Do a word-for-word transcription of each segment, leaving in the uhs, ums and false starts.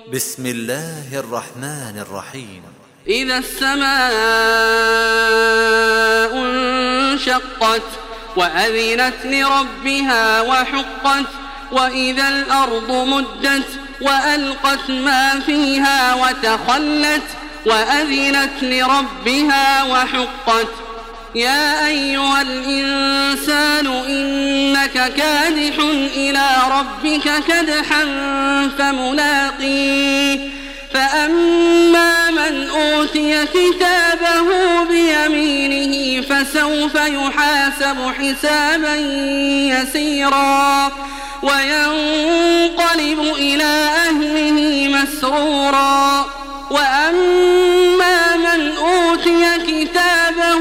بسم الله الرحمن الرحيم. إذا السماء انشقت وأذنت لربها وحقت وإذا الأرض مدت وألقت ما فيها وتخلت وأذنت لربها وحقت. يا أيها الإنسان إنك كادح إلى ربك كدحا فملاقيه فأما من أوتي كتابه بيمينه فسوف يحاسب حسابا يسيرا وينقلب إلى أهله مسرورا. وأما من أوتي كتابه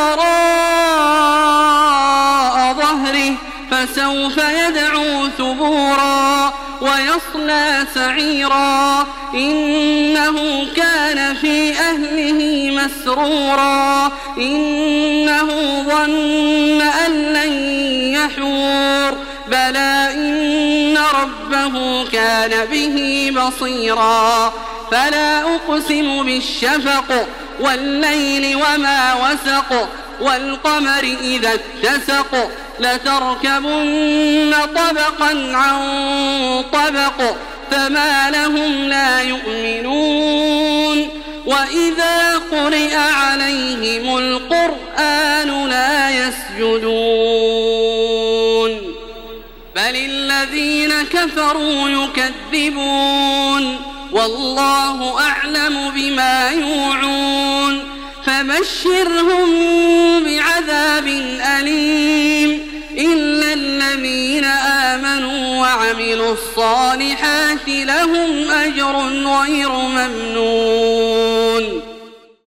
وراء ظهره فسوف يدعو ثبورا ويصلى سعيرا إنه كان في أهله مسرورا إنه ظن أن لن يحور بلى إن ربه كان به بصيرا. فلا أقسم بالشفق والليل وما وسق والقمر إذا اتسق لتركبن طبقا عن طبق فما لهم لا يؤمنون. وإذا قرئ عليهم القرآن لا يسجدون بل الذين كفروا يكذبون والله أعلم بما يوعون. فبشرهم بعذاب أليم إلا الذين آمنوا وعملوا الصالحات لهم أجر غير ممنون.